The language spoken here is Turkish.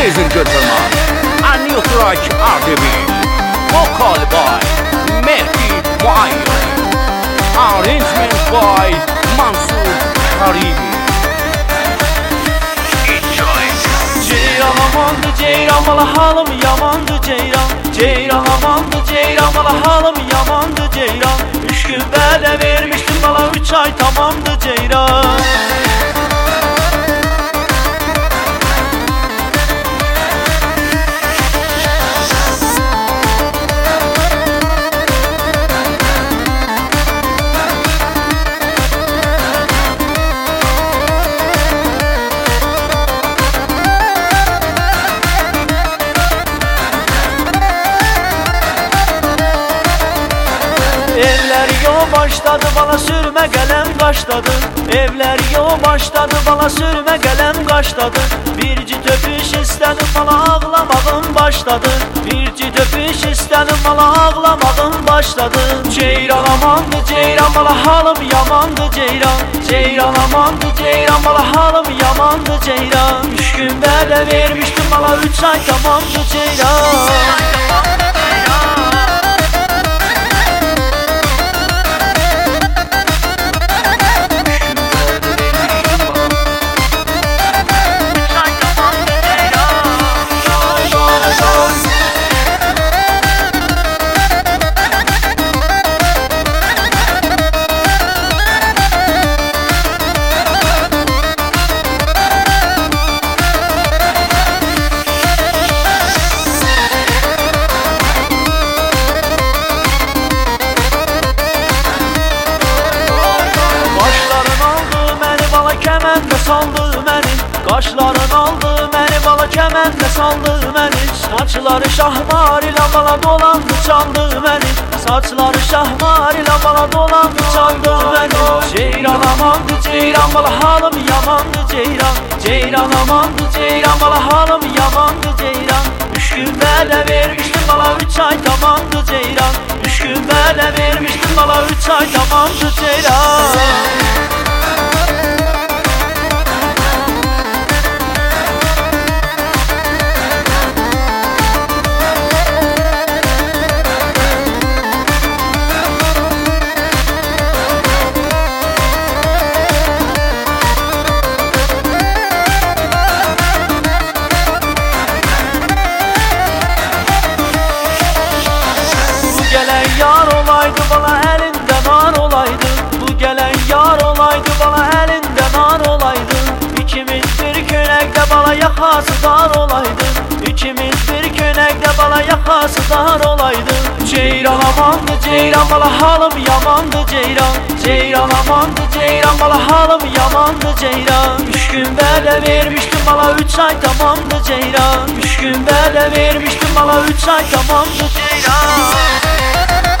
Ladies and gentlemen, a new track Ardebil, vocal by Mehdi Muayyer, arrangement by Mansur Haribi. Enjoy. Ceyran amandı ceyran, valla halım yamandı ceyran. Ceyran amandı ceyran, valla halım yamandı ceyran. 3 gün böyle vermiştim bana, 3 ay tamamdı ceyran. Evler yo başladı, bana sürme gelem kaçladı. Evler yo başladı, bana sürme gelem kaçladı. Birci töpüş istedim, bana ağlamağım başladı. Birci töpüş istedim, bana ağlamağım başladı. Ceyran amandı ceyran, bana halım yamandı ceyran. Ceyran amandı ceyran, bana halım yamandı ceyran. 3 gün böyle vermiştim bana, 3 ay tamamdı ceyran. Kəməndə saldı məni, qaşların aldı məni, bala kəməndə saldı məni. Saçları şahmar ilə bala dolandı çaldı məni. Saçları şahmar ilə bala dolandı çaldı məni. Ceyran amandı ceyran, bala halım yamandı ceyran. Ceyran amandı ceyran, bala halım yamandı ceyran. 3 gün belə vermişdim bala, 3 ay tamamdı ceyran. 3 gün belə vermişdim bala, 3 ay tamamdı ceyran. Yar olaydı bana elinde nar olaydı. Bu gelen yar olaydı bana elinde nar olaydı. İkimiz bir könekte bana yakası dar olaydı. İkimiz bir könekte bana yakası dar olaydı. Ceyran amandı ceyran, bana halım yamandı ceyran. Ceyran amandı ceyran, bana halım yamandı ceyran. 3 gün böyle vermiştim bana, 3 ay tamamdı ceyran. 3 gün böyle vermiştim bana, 3 ay tamamdı ceyran.